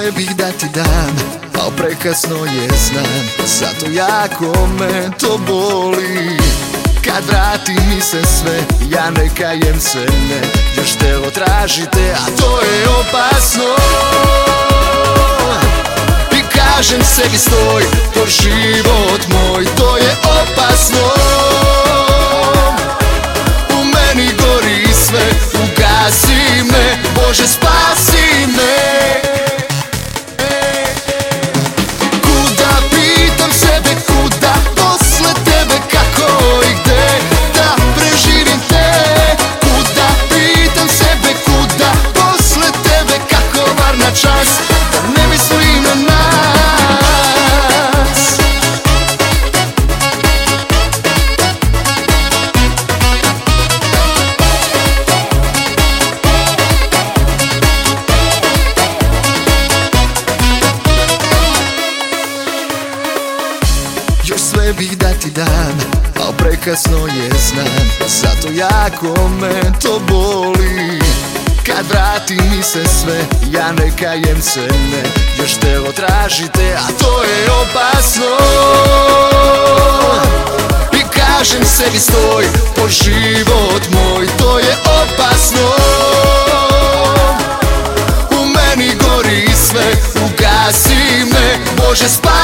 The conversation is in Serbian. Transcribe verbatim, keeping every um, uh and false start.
sve bih da ti dam, al prekasno je znam. Zato jako me to boli. Kad vrati mi se sve, ja ne kajem se, ne. Još telo tražite, a to je opasno. I kažem sebi stoj, to život moj, to je opasno. U meni gori sve, ugasi me, Bože spasi me. Kuda, pitam sebe, kuda, posle tebe, kako i gde da preživim te. Kuda, pitam sebe, kuda, posle tebe, kako var na čas, da ne mislim na nas. Još sve bih da ti dam, al prekasno je znam. Zato jako me to boli. Kad vrati mi se sve, ja ne kajem se, ne. Još telo tražite, a to je opasno. I kažem sebi stoj, po život moj, to je opasno. U meni gori sve, ugasi me, Bože spasi.